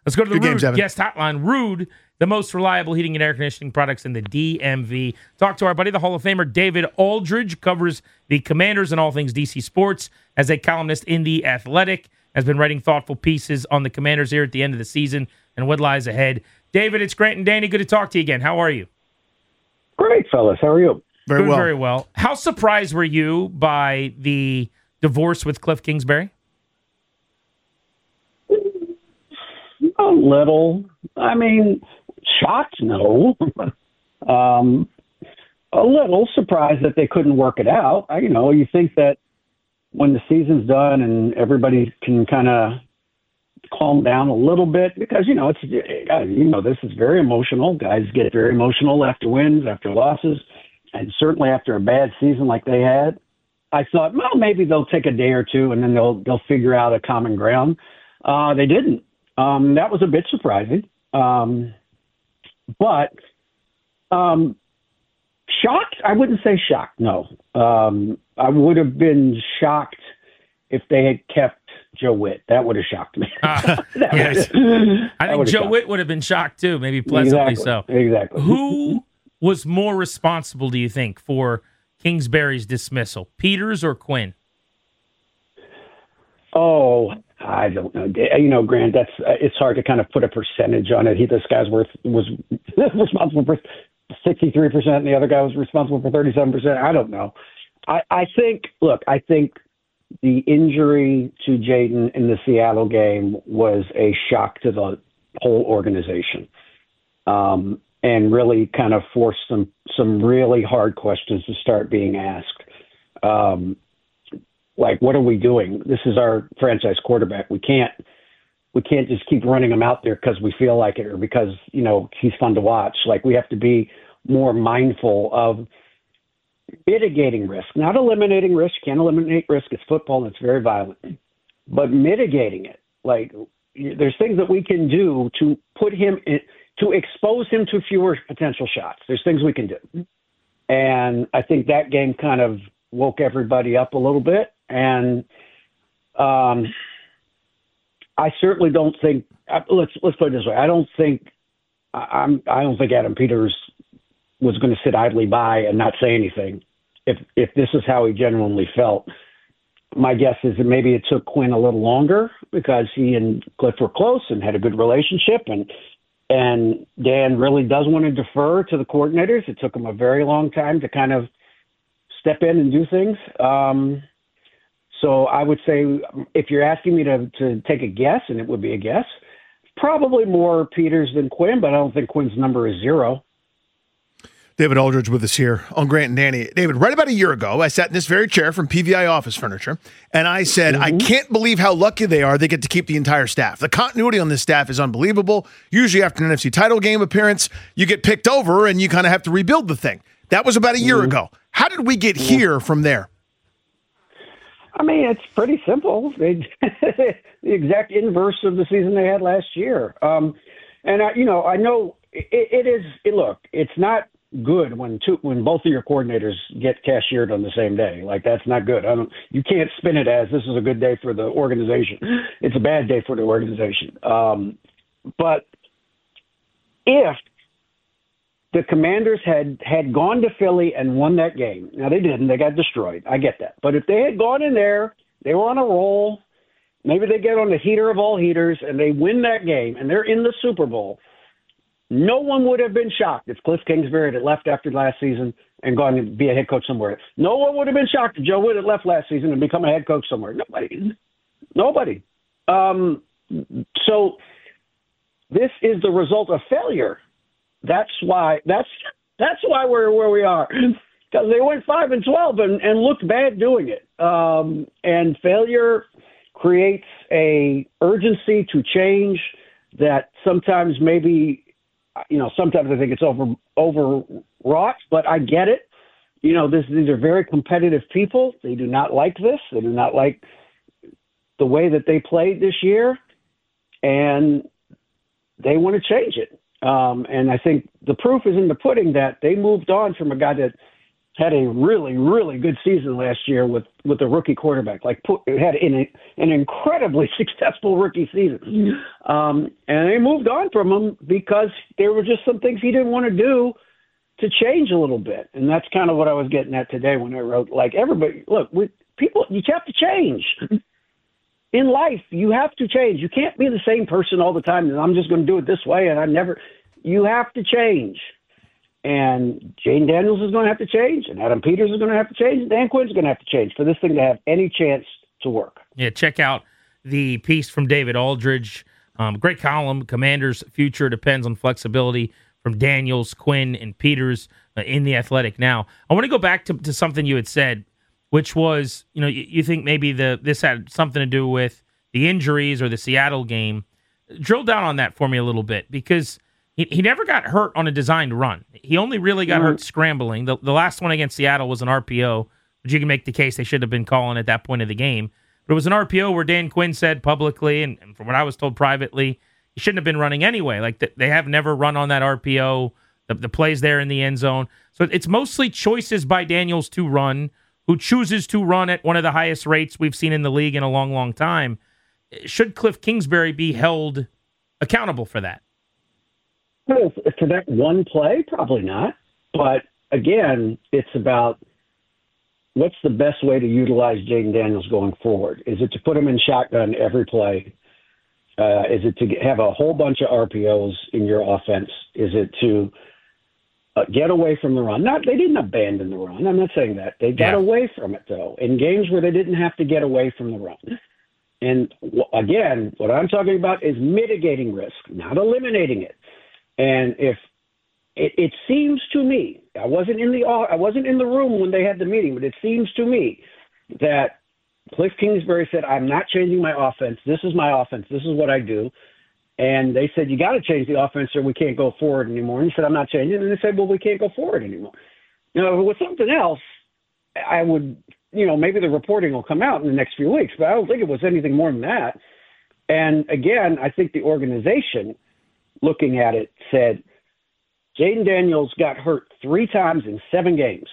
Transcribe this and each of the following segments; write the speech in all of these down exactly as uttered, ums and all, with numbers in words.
Let's go to the Good Rude games, Evan. guest hotline. Rude, the most reliable heating and air conditioning products in the D M V. Talk to our buddy, the Hall of Famer David Aldridge, covers the Commanders and all things D C sports as a columnist in The Athletic, has been writing thoughtful pieces on the Commanders here at the end of the season and what lies ahead. David, it's Grant and Danny. Good to talk to you again. How are you? Great, fellas. How are you? Very Doing well. very well. How surprised were you by the divorce with Cliff Kingsbury? A little. I mean, shocked, no. um, a little surprised that they couldn't work it out. I, you know, you think that when the season's done and everybody can kind of calm down a little bit, because, you know, it's, you know, this is very emotional. Guys get very emotional after wins, after losses, and certainly after a bad season like they had. I thought, well, maybe they'll take a day or two and then they'll they'll figure out a common ground. Uh, they didn't. Um, that was a bit surprising. Um, but um, shocked? I wouldn't say shocked, no. Um, I would have been shocked if they had kept Joe Witt. That would have shocked me. Uh, yes. I think Joe Witt would have been shocked too, maybe pleasantly exactly. so. Exactly. Who was more responsible, do you think, for Kingsbury's dismissal, Peters or Quinn? Oh, I don't know. You know, Grant, that's uh, it's hard to kind of put a percentage on it. He, this guy's worth was responsible for sixty-three percent, and the other guy was responsible for thirty-seven percent. I don't know. I, I think, look, I think the injury to Jaden in the Seattle game was a shock to the whole organization, um, and really kind of forced some some really hard questions to start being asked. Um, Like, what are we doing? This is our franchise quarterback. We can't, we can't just keep running him out there because we feel like it or because, you know, he's fun to watch. Like, we have to be more mindful of mitigating risk, not eliminating risk. Can't eliminate risk. It's football and it's very violent, but mitigating it. Like, there's things that we can do to put him in, to expose him to fewer potential shots. There's things we can do. And I think that game kind of woke everybody up a little bit. And um, I certainly don't think. Uh, let's let's put it this way. I don't think. I'm. I don't think Adam Peters was going to sit idly by and not say anything. If if this is how he genuinely felt, my guess is that maybe it took Quinn a little longer because he and Cliff were close and had a good relationship, and and Dan really does want to defer to the coordinators. It took him a very long time to kind of step in and do things. Um, So I would say, if you're asking me to, to take a guess, and it would be a guess, probably more Peters than Quinn, but I don't think Quinn's number is zero. David Aldridge with us here on Grant and Danny. David, right about a year ago, I sat in this very chair from P V I Office Furniture, and I said, mm-hmm. I can't believe how lucky they are they get to keep the entire staff. The continuity on this staff is unbelievable. Usually after an N F C title game appearance, you get picked over, and you kind of have to rebuild the thing. That was about a year mm-hmm. ago. How did we get mm-hmm. here from there? I mean, it's pretty simple. They, the exact inverse of the season they had last year. Um, and, I, you know, I know it, it is it, – look, it's not good when two when both of your coordinators get cashiered on the same day. Like, that's not good. I don't. You can't spin it as this is a good day for the organization. It's a bad day for the organization. Um, but if the Commanders had, had gone to Philly and won that game. Now, they didn't. They got destroyed. I get that. But if they had gone in there, they were on a roll, maybe they get on the heater of all heaters, and they win that game, and they're in the Super Bowl, no one would have been shocked if Cliff Kingsbury had left after last season and gone to be a head coach somewhere. No one would have been shocked if Joe Witt had left last season and become a head coach somewhere. Nobody. Nobody. Um, so this is the result of failure. That's why that's that's why we're where we are, because they went five and twelve and, and looked bad doing it. Um, and failure creates a urgency to change that sometimes maybe, you know, sometimes I think it's over overwrought, but I get it. You know, this these are very competitive people. They do not like this. They do not like the way that they played this year, and they want to change it. Um, and I think the proof is in the pudding that they moved on from a guy that had a really, really good season last year with, with a rookie quarterback. Like, put, had an, an incredibly successful rookie season. Um, and they moved on from him because there were just some things he didn't want to do to change a little bit. And that's kind of what I was getting at today when I wrote, like, everybody, look, we, people, you have to change. In life, you have to change. You can't be the same person all the time, and I'm just going to do it this way, and I never – you have to change. And Jaden Daniels is going to have to change, and Adam Peters is going to have to change, and Dan Quinn's going to have to change for this thing to have any chance to work. Yeah, check out the piece from David Aldridge. Um, great column. Commanders' future depends on flexibility from Daniels, Quinn, and Peters uh, in The Athletic. Now, I want to go back to, to something you had said, which was, you know, you, you think maybe the this had something to do with the injuries or the Seattle game. Drill down on that for me a little bit, because he, he never got hurt on a designed run. He only really got mm-hmm. hurt scrambling. The, the last one against Seattle was an R P O, which you can make the case they should have been calling at that point of the game. But it was an R P O where Dan Quinn said publicly, and, and from what I was told privately, he shouldn't have been running anyway. Like the, they have never run on that R P O. The, the plays there in the end zone. So it's mostly choices by Daniels to run, who chooses to run at one of the highest rates we've seen in the league in a long, long time. Should Cliff Kingsbury be held accountable for that? Well, for that one play, probably not. But again, it's about what's the best way to utilize Jaden Daniels going forward. Is it to put him in shotgun every play? Uh, is it to get, have a whole bunch of R P Os in your offense? Is it to uh, get away from the run? Not, they didn't abandon the run. I'm not saying that. They got yeah. away from it, though, in games where they didn't have to get away from the run. And w- again, what I'm talking about is mitigating risk, not eliminating it. And if it, it seems to me, I wasn't in the I wasn't in the room when they had the meeting, but it seems to me that Cliff Kingsbury said, "I'm not changing my offense. This is my offense. This is what I do." And they said, "You got to change the offense, or we can't go forward anymore." And he said, "I'm not changing." And they said, "Well, we can't go forward anymore." You know, with something else, I would, you know, maybe the reporting will come out in the next few weeks, but I don't think it was anything more than that. And again, I think the organization, looking at it, said, Jaden Daniels got hurt three times in seven games.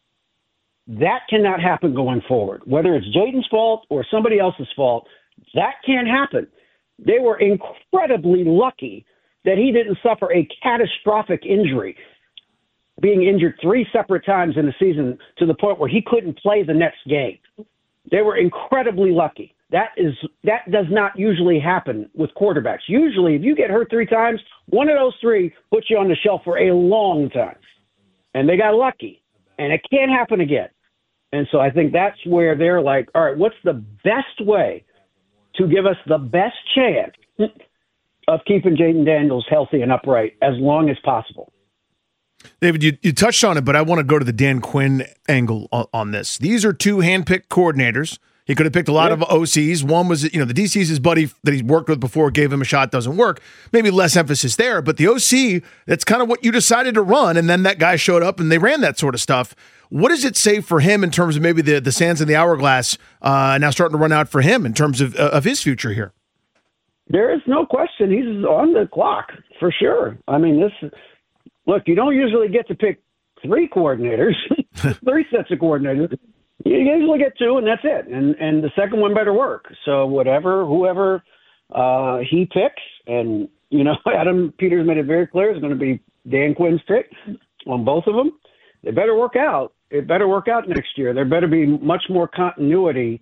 That cannot happen going forward. Whether it's Jaden's fault or somebody else's fault, that can't happen. They were incredibly lucky that he didn't suffer a catastrophic injury, being injured three separate times in the season to the point where he couldn't play the next game. They were incredibly lucky. That is that does not usually happen with quarterbacks. Usually, if you get hurt three times, one of those three puts you on the shelf for a long time. And they got lucky. And it can't happen again. And so I think that's where they're like, all right, what's the best way to give us the best chance of keeping Jaden Daniels healthy and upright as long as possible? David, you, you touched on it, but I want to go to the Dan Quinn angle on, on this. These are two handpicked coordinators. He could have picked a lot yeah. of O Cs. One was, you know, the D C's his buddy that he's worked with before, gave him a shot, doesn't work. Maybe less emphasis there. But the O C, that's kind of what you decided to run, and then that guy showed up and they ran that sort of stuff. What does it say for him in terms of maybe the, the sands in the hourglass uh, now starting to run out for him in terms of uh, of his future here? There is no question he's on the clock for sure. I mean, this look, you don't usually get to pick three coordinators, three sets of coordinators. You usually get two, and that's it. And and the second one better work. So whatever, whoever uh, he picks, and, you know, Adam Peters made it very clear it's going to be Dan Quinn's pick on both of them. They better work out. It better work out next year. There better be much more continuity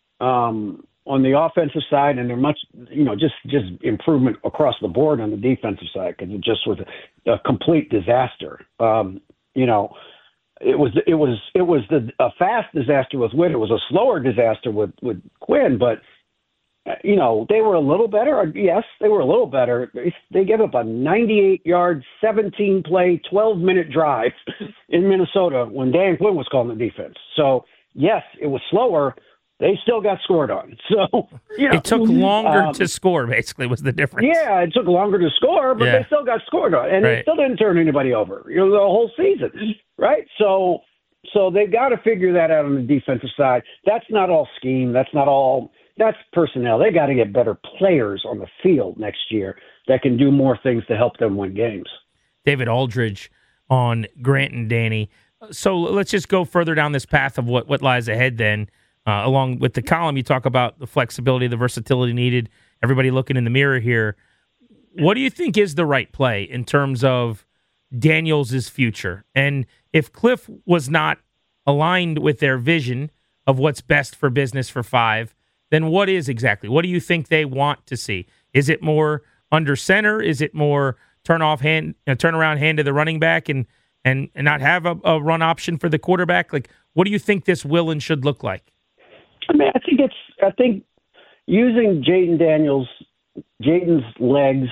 um, on the offensive side, and there much, you know, just, just improvement across the board on the defensive side, because it just was a, a complete disaster. Um, you know, It was it was it was the, a fast disaster with Witt. It was a slower disaster with, with Quinn. But uh, you know, they were a little better. Yes, they were a little better. They, they gave up a ninety-eight yard, seventeen play, twelve minute drive in Minnesota when Dan Quinn was calling the defense. So yes, it was slower. They still got scored on. So you know, it took longer um, to score. Basically, was the difference. Yeah, it took longer to score, but yeah. they still got scored on, and right. they still didn't turn anybody over. You know, the whole season, right? So, so they've got to figure that out on the defensive side. That's not all scheme. That's not all. That's personnel. They got to get better players on the field next year that can do more things to help them win games. David Aldridge on Grant and Danny. So let's just go further down this path of what, what lies ahead then. Uh, along with the column, you talk about the flexibility, the versatility needed, everybody looking in the mirror here. What do you think is the right play in terms of Daniels' future? And if Cliff was not aligned with their vision of what's best for business for Five, then what is exactly? What do you think they want to see? Is it more under center? Is it more turn off hand, uh, turn around hand to the running back and and, and not have a, a run option for the quarterback? Like, what do you think this will and should look like? I mean, I think it's, I think using Jayden Daniels, Jayden's legs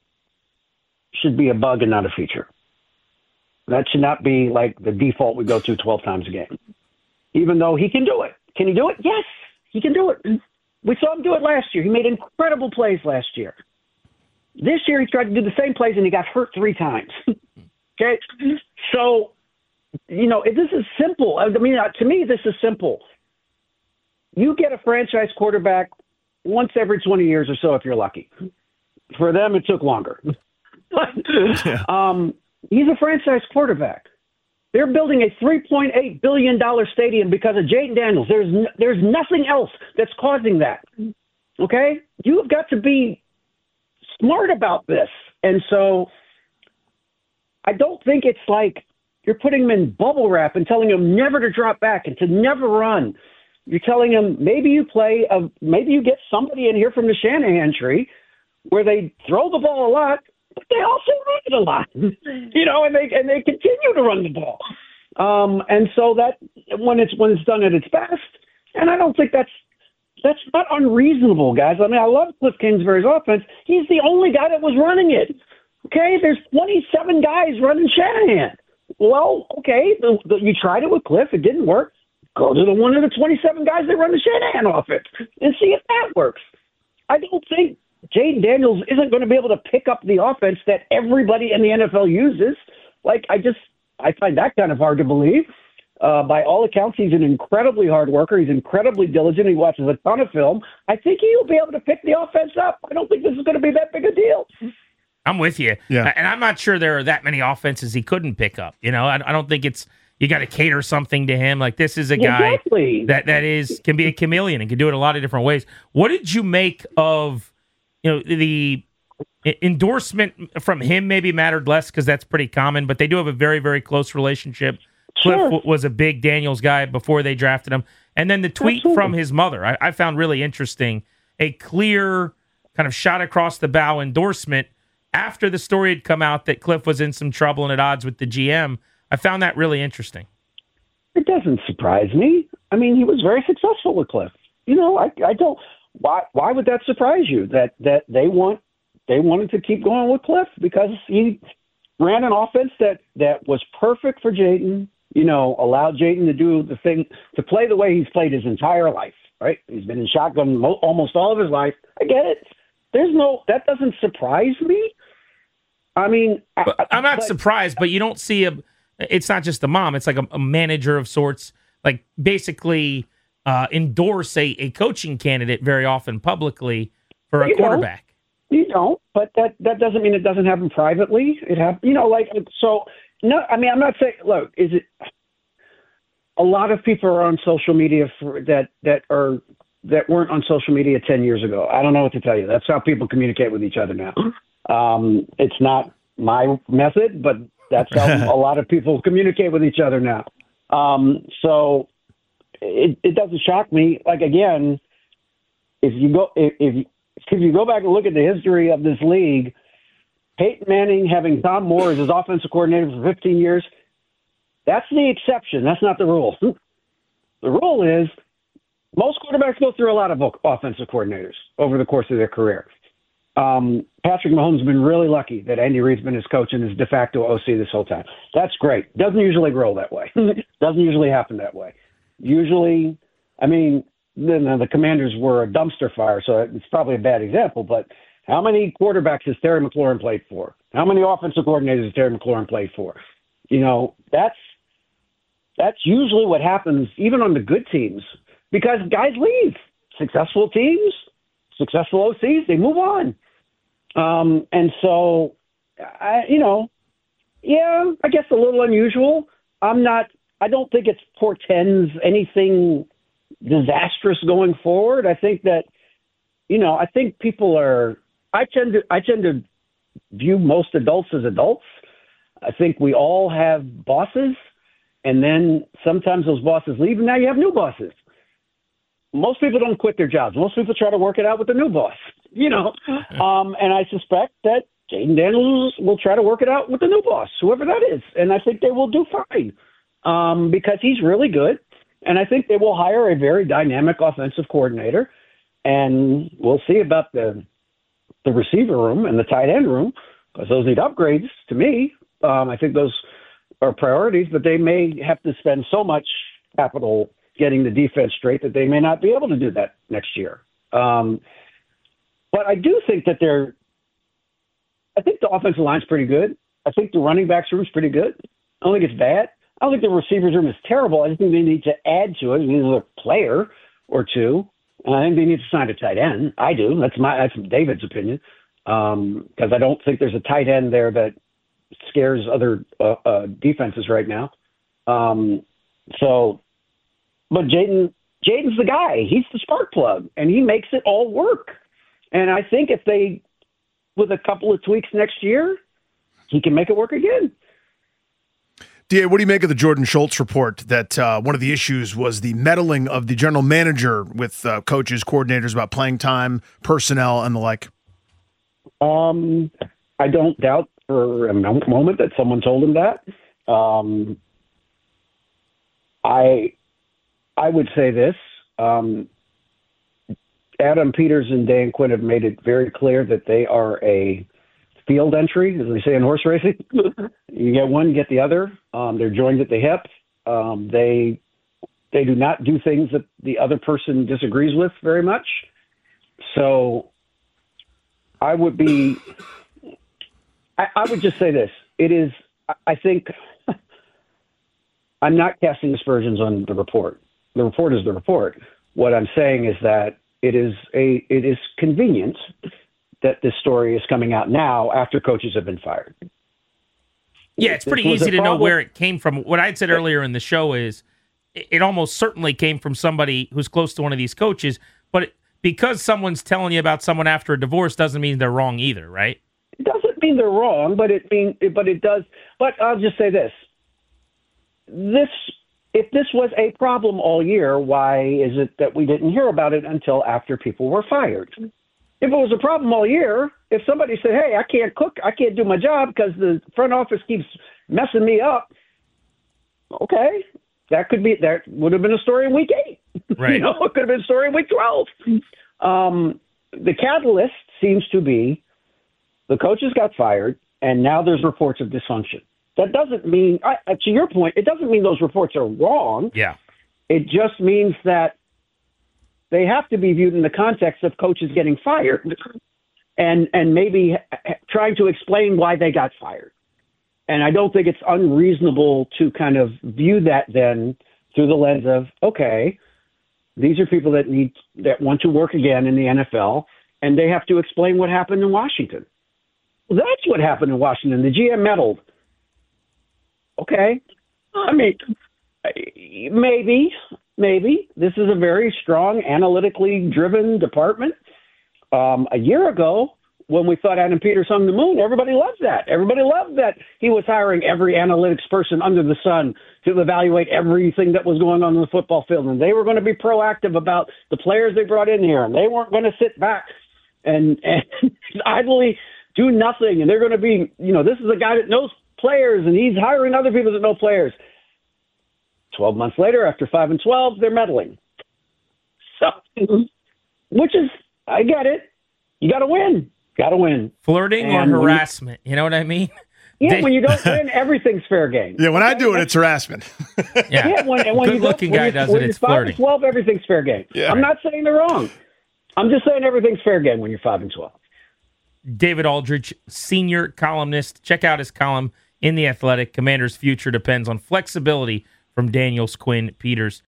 should be a bug and not a feature. That should not be like the default we go to twelve times a game. Even though he can do it. Can he do it? Yes, he can do it. We saw him do it last year. He made incredible plays last year. This year he tried to do the same plays and he got hurt three times. Okay? So, you know, this is simple. I mean, to me, this is simple. You get a franchise quarterback once every twenty years or so if you're lucky. For them, it took longer. yeah. um, he's a franchise quarterback. They're building a three point eight billion dollars stadium because of Jayden Daniels. There's n- there's nothing else that's causing that. Okay? You've got to be smart about this. And so I don't think it's like you're putting him in bubble wrap and telling him never to drop back and to never run. You're telling him maybe you play, a, maybe you get somebody in here from the Shanahan tree where they throw the ball a lot, but they also run it a lot, you know, and they and they continue to run the ball. Um, and so that when it's when it's done at its best, and I don't think that's that's not unreasonable, guys. I mean, I love Cliff Kingsbury's offense. He's the only guy that was running it. Okay, there's twenty-seven guys running Shanahan. Well, okay, the, the, you tried it with Cliff, it didn't work. Go to the one of the twenty-seven guys that run the Shanahan offense and see if that works. I don't think Jayden Daniels isn't going to be able to pick up the offense that everybody in the N F L uses. Like, I just, I find that kind of hard to believe. Uh, by all accounts, he's an incredibly hard worker. He's incredibly diligent. He watches a ton of film. I think he'll be able to pick the offense up. I don't think this is going to be that big a deal. I'm with you. Yeah. And I'm not sure there are that many offenses he couldn't pick up. You know, I, I don't think it's, you got to cater something to him. Like, this is a guy exactly. that, that is can be a chameleon and can do it a lot of different ways. What did you make of, you know, the endorsement from him? Maybe mattered less because that's pretty common, but they do have a very, very close relationship. Sure. Cliff w- was a big Daniels guy before they drafted him. And then the tweet Absolutely. from his mother, I, I found really interesting. A clear kind of shot across the bow endorsement after the story had come out that Cliff was in some trouble and at odds with the G M. I found that really interesting. It doesn't surprise me. I mean, he was very successful with Cliff. You know, I, I don't. Why? Why would that surprise you? That that they want they wanted to keep going with Cliff because he ran an offense that that was perfect for Jayden. You know, allowed Jayden to do the thing to play the way he's played his entire life. Right? He's been in shotgun mo- almost all of his life. I get it. There's no. That doesn't surprise me. I mean, I, I'm not but, surprised, but you don't see a. It's not just the mom. It's like a, a manager of sorts, like basically uh, endorse a, a coaching candidate very often publicly for a you quarterback. Don't. You don't, but that, that doesn't mean it doesn't happen privately. It happens, you know, like, so, no, I mean, I'm not saying, look, is it, a lot of people are on social media for, that, that are, that weren't on social media ten years ago. I don't know what to tell you. That's how people communicate with each other now. Um, it's not my method, but that's how a lot of people communicate with each other now. Um, so it, it doesn't shock me. Like, again, if you go if, if if you go back and look at the history of this league, Peyton Manning having Tom Moore as his offensive coordinator for fifteen years, that's the exception. That's not the rule. The rule is most quarterbacks go through a lot of offensive coordinators over the course of their career. Um, Patrick Mahomes has been really lucky that Andy Reid's been his coach and his de facto O C this whole time. That's great. Doesn't usually roll that way. Doesn't usually happen that way. Usually, I mean, the, the Commanders were a dumpster fire, so it's probably a bad example, but how many quarterbacks has Terry McLaurin played for? How many offensive coordinators has Terry McLaurin played for? You know, that's that's usually what happens even on the good teams because guys leave. Successful teams, successful O Cs, they move on. Um, and so, I, you know, yeah, I guess a little unusual. I'm not I don't think it portends anything disastrous going forward. I think that, you know, I think people are. I tend to. I tend to view most adults as adults. I think we all have bosses, and then sometimes those bosses leave, and now you have new bosses. Most people don't quit their jobs. Most people try to work it out with the new boss, you know. Um, and I suspect that Jayden Daniels will try to work it out with the new boss, whoever that is. And I think they will do fine um, because he's really good. And I think they will hire a very dynamic offensive coordinator. And we'll see about the the receiver room and the tight end room because those need upgrades to me. Um, I think those are priorities, but they may have to spend so much capital getting the defense straight that they may not be able to do that next year. Um, but I do think that they're – I think the offensive line's pretty good. I think the running backs room's pretty good. I don't think it's bad. I don't think the receivers room is terrible. I just think they need to add to it. They need another player or two. And I think they need to sign a tight end. I do. That's my that's David's opinion because um, I don't think there's a tight end there that scares other uh, uh, defenses right now. Um, so – But Jayden, Jayden's the guy. He's the spark plug, and he makes it all work. And I think if they, with a couple of tweaks next year, he can make it work again. D A, what do you make of the Jordan Schultz report that uh, one of the issues was the meddling of the general manager with uh, coaches, coordinators about playing time, personnel, and the like? Um, I don't doubt for a moment that someone told him that. Um, I... I would say this. Um, Adam Peters and Dan Quinn have made it very clear that they are a field entry, as they say in horse racing. You get one, you get the other. Um, they're joined at the hip. Um, they they do not do things that the other person disagrees with very much. So I would be I, I would just say this. It is, I think, I'm not casting aspersions on the report. The report is the report. What I'm saying is that it is a it is convenient that this story is coming out now after coaches have been fired. Yeah, it's pretty easy to know where it came from. What I'd said earlier in the show is it almost certainly came from somebody who's close to one of these coaches, but because someone's telling you about someone after a divorce doesn't mean they're wrong either, right? It doesn't mean they're wrong, but it mean but it does. But I'll just say this. This If this was a problem all year, why is it that we didn't hear about it until after people were fired? If it was a problem all year, if somebody said, hey, I can't cook, I can't do my job because the front office keeps messing me up, okay, that could be, that would have been a story in week eight. Right. You know, it could have been a story in week twelve. Um, the catalyst seems to be the coaches got fired, and now there's reports of dysfunction. That doesn't mean, uh, to your point, it doesn't mean those reports are wrong. Yeah. It just means that they have to be viewed in the context of coaches getting fired and, and maybe trying to explain why they got fired. And I don't think it's unreasonable to kind of view that then through the lens of, okay, these are people that need, that want to work again in the N F L, and they have to explain what happened in Washington. Well, that's what happened in Washington. The G M meddled. Okay. I mean, maybe, maybe. This is a very strong, analytically driven department. Um, a year ago, when we thought Adam Peters hung the moon, everybody loved that. Everybody loved that he was hiring every analytics person under the sun to evaluate everything that was going on in the football field. And they were going to be proactive about the players they brought in here. And they weren't going to sit back and, and idly do nothing. And they're going to be, you know, this is a guy that knows players, and he's hiring other people that know players. Twelve months later, after five and twelve, they're meddling. So, which is, I get it. You got to win. Got to win. Flirting and or harassment. You, you know what I mean? Yeah, they, when you don't win, everything's fair game. Yeah, when okay? I do it, it's harassment. Yeah, yeah when, when good-looking guy does when it, it's five flirting. And twelve, everything's fair game. Yeah. I'm not saying they're wrong. I'm just saying everything's fair game when you're five and twelve. David Aldridge, senior columnist. Check out his column in The Athletic. Commander's future depends on flexibility from Daniels, Quinn, Peters,